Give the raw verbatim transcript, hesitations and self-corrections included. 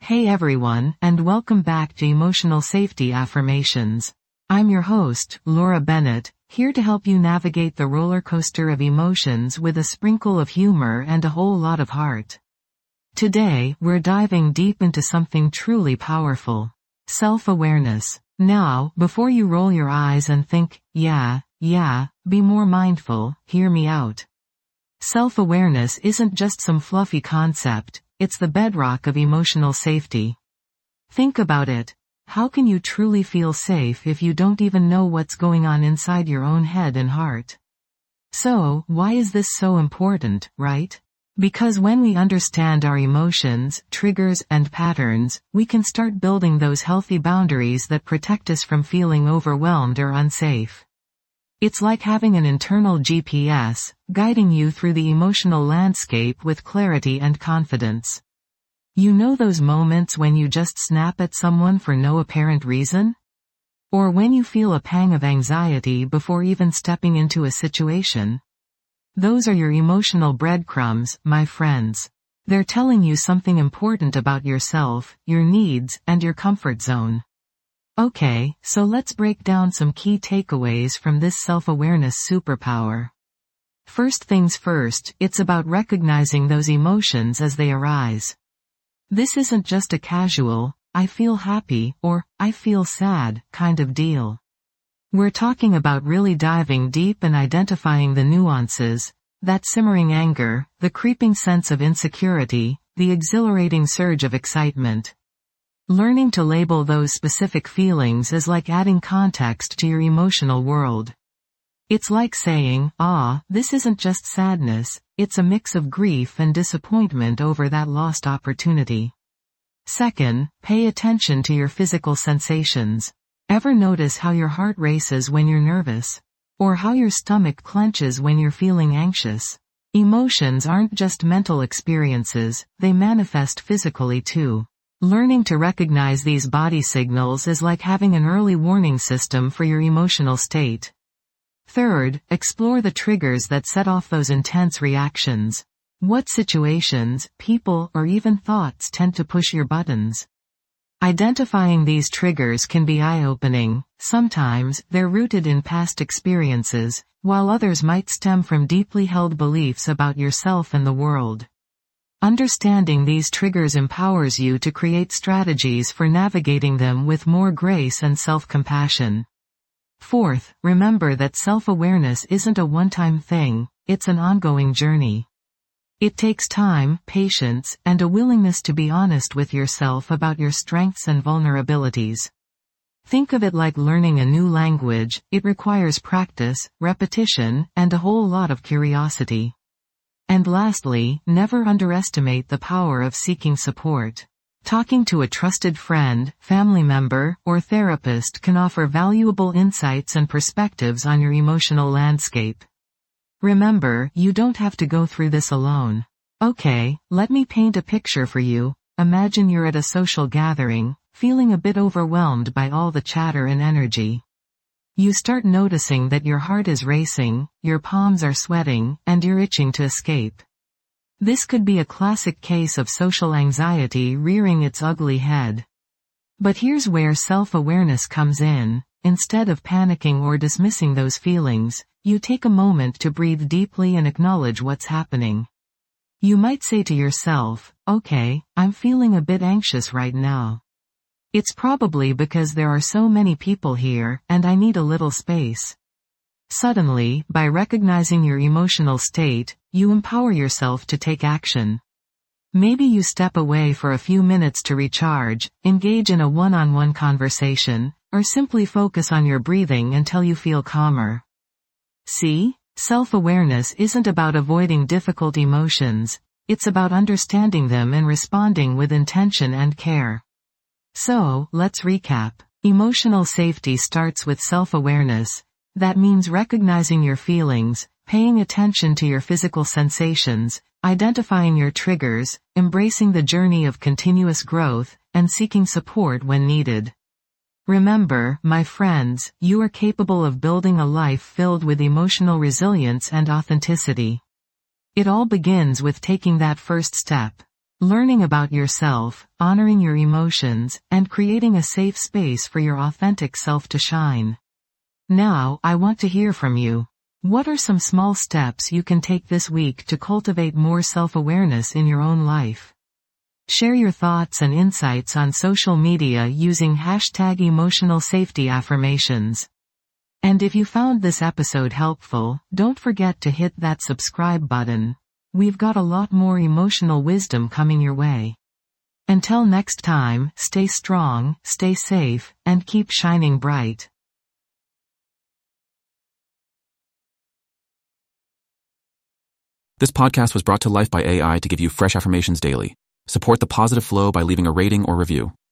Hey everyone, and welcome back to Emotional Safety Affirmations. I'm your host, Laura Bennett, here to help you navigate the roller coaster of emotions with a sprinkle of humor and a whole lot of heart. Today, we're diving deep into something truly powerful. Self-awareness. Now, before you roll your eyes and think, yeah, yeah, be more mindful, hear me out. Self-awareness isn't just some fluffy concept. It's the bedrock of emotional safety. Think about it. How can you truly feel safe if you don't even know what's going on inside your own head and heart? So, why is this so important, right? Because when we understand our emotions, triggers, and patterns, we can start building those healthy boundaries that protect us from feeling overwhelmed or unsafe. It's like having an internal G P S, guiding you through the emotional landscape with clarity and confidence. You know those moments when you just snap at someone for no apparent reason? Or when you feel a pang of anxiety before even stepping into a situation? Those are your emotional breadcrumbs, my friends. They're telling you something important about yourself, your needs, and your comfort zone. Okay, so let's break down some key takeaways from this self-awareness superpower. First things first, it's about recognizing those emotions as they arise. This isn't just a casual, I feel happy, or, I feel sad, kind of deal. We're talking about really diving deep and identifying the nuances, that simmering anger, the creeping sense of insecurity, the exhilarating surge of excitement. Learning to label those specific feelings is like adding context to your emotional world. It's like saying, ah, this isn't just sadness, it's a mix of grief and disappointment over that lost opportunity. Second, pay attention to your physical sensations. Ever notice how your heart races when you're nervous? Or how your stomach clenches when you're feeling anxious? Emotions aren't just mental experiences, they manifest physically too. Learning to recognize these body signals is like having an early warning system for your emotional state. Third, explore the triggers that set off those intense reactions. What situations, people, or even thoughts tend to push your buttons? Identifying these triggers can be eye-opening. Sometimes, they're rooted in past experiences, while others might stem from deeply held beliefs about yourself and the world. Understanding these triggers empowers you to create strategies for navigating them with more grace and self-compassion. Fourth, remember that self-awareness isn't a one-time thing, it's an ongoing journey. It takes time, patience, and a willingness to be honest with yourself about your strengths and vulnerabilities. Think of it like learning a new language. It requires practice, repetition, and a whole lot of curiosity. And lastly, never underestimate the power of seeking support. Talking to a trusted friend, family member, or therapist can offer valuable insights and perspectives on your emotional landscape. Remember, you don't have to go through this alone. Okay, let me paint a picture for you. Imagine you're at a social gathering, feeling a bit overwhelmed by all the chatter and energy. You start noticing that your heart is racing, your palms are sweating, and you're itching to escape. This could be a classic case of social anxiety rearing its ugly head. But here's where self-awareness comes in. Instead of panicking or dismissing those feelings, you take a moment to breathe deeply and acknowledge what's happening. You might say to yourself, okay, I'm feeling a bit anxious right now. It's probably because there are so many people here, and I need a little space. Suddenly, by recognizing your emotional state, you empower yourself to take action. Maybe you step away for a few minutes to recharge, engage in a one-on-one conversation, or simply focus on your breathing until you feel calmer. See? Self-awareness isn't about avoiding difficult emotions, it's about understanding them and responding with intention and care. So, let's recap. Emotional safety starts with self-awareness. That means recognizing your feelings, paying attention to your physical sensations, identifying your triggers, embracing the journey of continuous growth, and seeking support when needed. Remember, my friends, you are capable of building a life filled with emotional resilience and authenticity. It all begins with taking that first step. learning about yourself, honoring your emotions, and creating a safe space for your authentic self to shine. Now, I want to hear from you. What are some small steps you can take this week to cultivate more self-awareness in your own life? Share your thoughts and insights on social media using hashtag emotional safety affirmations. And if you found this episode helpful, don't forget to hit that subscribe button. We've got a lot more emotional wisdom coming your way. Until next time, stay strong, stay safe, and keep shining bright. This podcast was brought to life by A I to give you fresh affirmations daily. Support the positive flow by leaving a rating or review.